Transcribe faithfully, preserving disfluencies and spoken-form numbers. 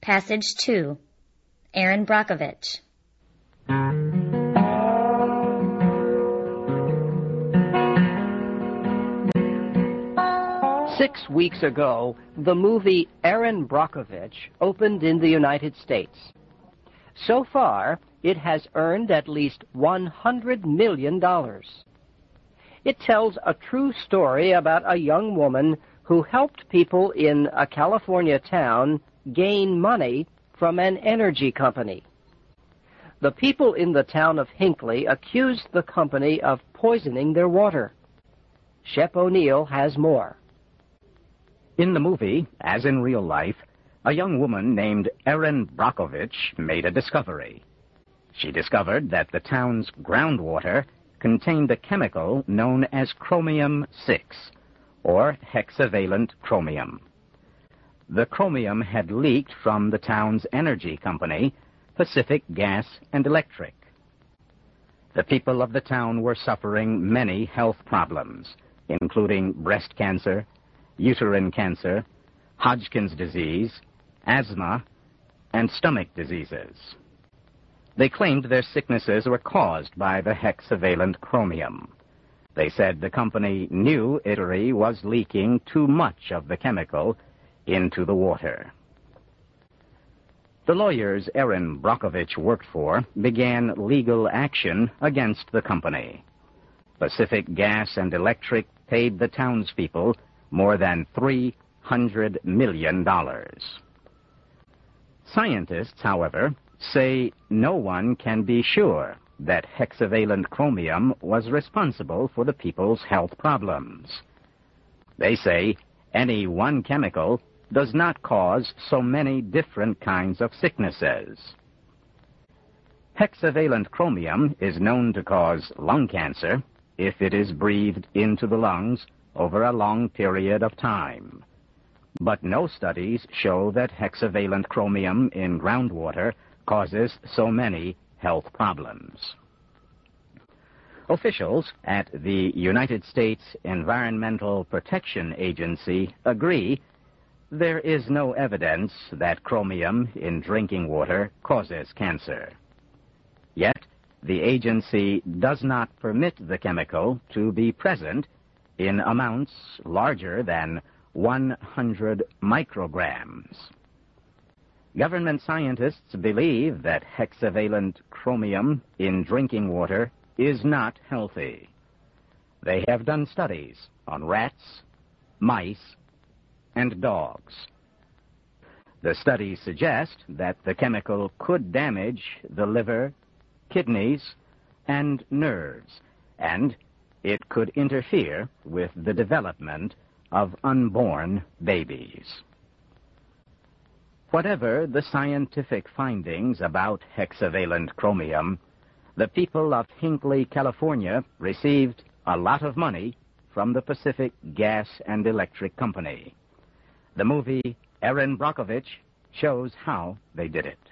Passage two. Erin Brockovich. Six weeks ago, the movie Erin Brockovich opened in the United States. So far, it has earned at least one hundred million dollars. It tells a true story about a young woman who helped people in a California town gain money from an energy company. The people in the town of Hinckley accused the company of poisoning their water. Shep O'Neill has more. In the movie, as in real life, a young woman named Erin Brockovich made a discovery. She discovered that the town's groundwater contained a chemical known as chromium six, or hexavalent chromium. The chromium had leaked from the town's energy company, Pacific Gas and Electric. The people of the town were suffering many health problems, including breast cancer, uterine cancer, Hodgkin's disease, asthma, and stomach diseases. They claimed their sicknesses were caused by the hexavalent chromium. They said the company knew Italy was leaking too much of the chemical into the water. The lawyers Erin Brockovich worked for began legal action against the company. Pacific Gas and Electric paid the townspeople more than three hundred million dollars. Scientists, however, say no one can be sure that hexavalent chromium was responsible for the people's health problems. They say any one chemical does not cause so many different kinds of sicknesses. Hexavalent chromium is known to cause lung cancer if it is breathed into the lungs over a long period of time. But no studies show that hexavalent chromium in groundwater causes so many health problems. Officials at the United States Environmental Protection Agency agree there is no evidence that chromium in drinking water causes cancer. Yet, the agency does not permit the chemical to be present in amounts larger than one hundred micrograms. Government scientists believe that hexavalent chromium in drinking water is not healthy. They have done studies on rats, mice, and dogs. The studies suggest that the chemical could damage the liver, kidneys, and nerves, and it could interfere with the development of unborn babies. Whatever the scientific findings about hexavalent chromium, the people of Hinckley, California, received a lot of money from the Pacific Gas and Electric Company. The movie Erin Brockovich shows how they did it.